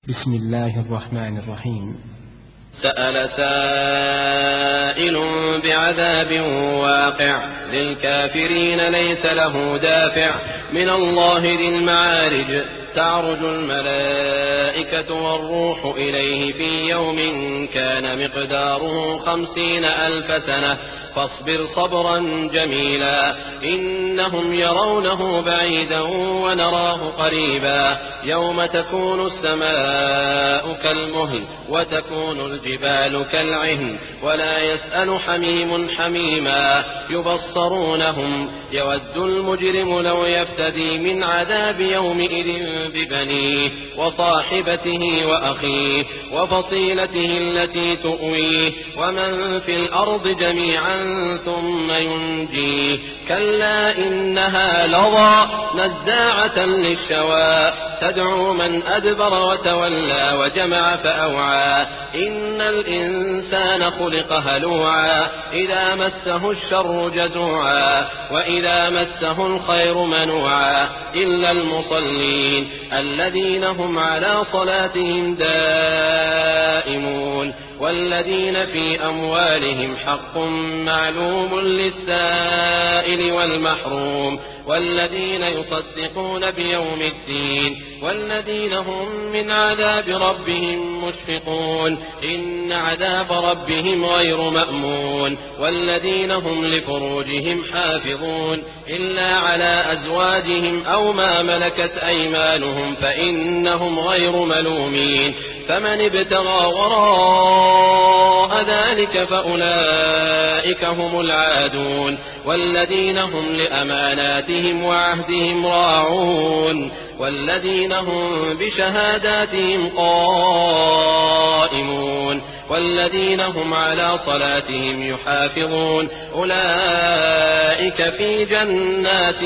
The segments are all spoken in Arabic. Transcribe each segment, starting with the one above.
بسم الله الرحمن الرحيم. سأل سائل بعذاب واقع للكافرين ليس له دافع من الله ذي المعارج تعرج الملائكة والروح إليه في يوم كان مقداره 50,000 سنة فاصبر صبرا جميلا إنهم يرونه بعيدا ونراه قريبا يوم تكون السماء كالمهل وتكون الجبال كالعهن ولا يسأل حميم حميما يبصرونهم يود المجرم لو يفتدي من عذاب يومئذ ببنيه وصاحبته وأخيه وفصيلته التي تؤويه ومن في الأرض جميعا ثم ينجيه كلا إنها لظى نزاعة للشوى تدعو من أدبر وتولى وجمع فأوعى إن الإنسان خلق هلوعا إذا مسه الشر جزوعا وإذا مسه الخير منوعا إلا المصلين الذين هم على صلاتهم دائمون والذين في أموالهم حق معلوم للسائل والمحروم والذين يصدقون بيوم الدين والذين هم من عذاب ربهم مشفقون إن عذاب ربهم غير مأمون والذين هم لفروجهم حافظون إلا على أزواجهم أو ما ملكت أيمانهم فإنهم غير ملومين فمن ابتغى وراء ذلك فأولئك هم العادون والذين هم لأماناتهم وعهدهم راعون والذين هم بشهاداتهم قائمون والذين هم على صلاتهم يحافظون أولئك في جنات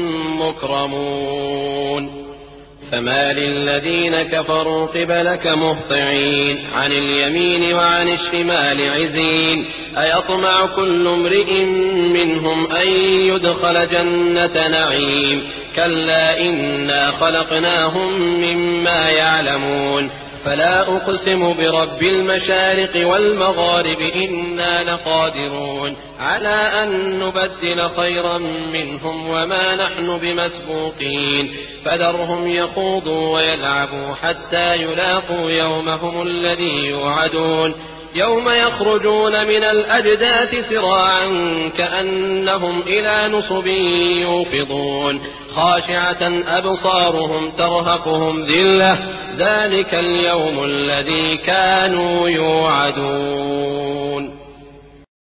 مكرمون فما للذين كفروا قبلك مهطعين عن اليمين وعن الشمال عزين أيطمع كل امرئ منهم أن يدخل جنة نعيم كلا إنا خلقناهم مما يعلمون فلا أقسم برب المشارق والمغارب إنا لقادرون على أن نبدل خيرا منهم وما نحن بمسبوقين فذرهم يخوضوا ويلعبوا حتى يلاقوا يومهم الذي يوعدون يوم يخرجون من الأجداث سراعا كأنهم إلى نصب يوفضون خاشعة أبصارهم ترهقهم ذلة ذلك اليوم الذي كانوا يوعدون.